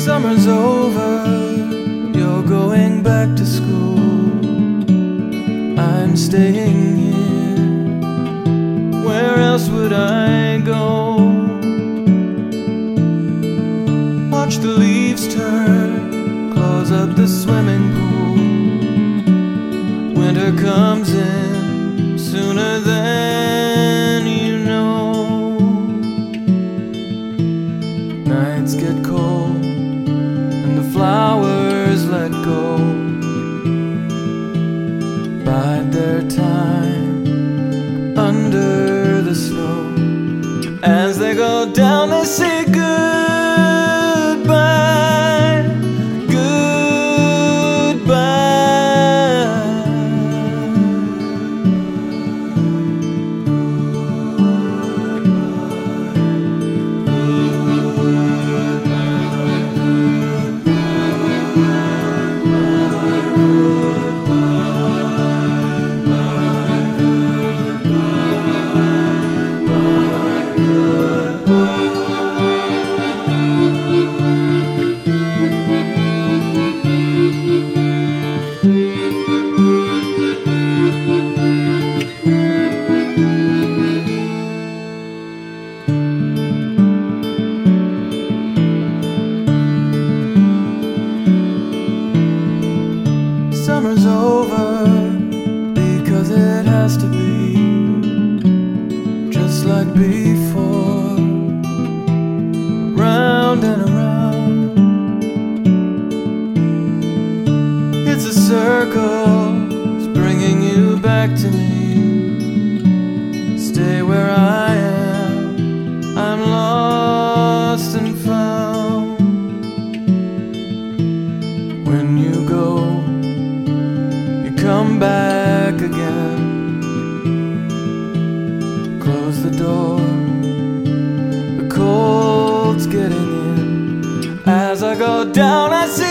Summer's over, you're going back to school. I'm staying here, where else would I go? Watch the leaves turn, close up the swimming pool. Winter comes in sooner than you know. Nights get cold and the flowers let go, bide their time under the snow. As they go down they say goodbye, goodbye. Summer's over because it has to be just like before, round and around. It's a circle, it's bringing you back to me. Stay where I am, I'm lost and found. When you go, come back again. Close the door, the cold's getting in. As I go down I see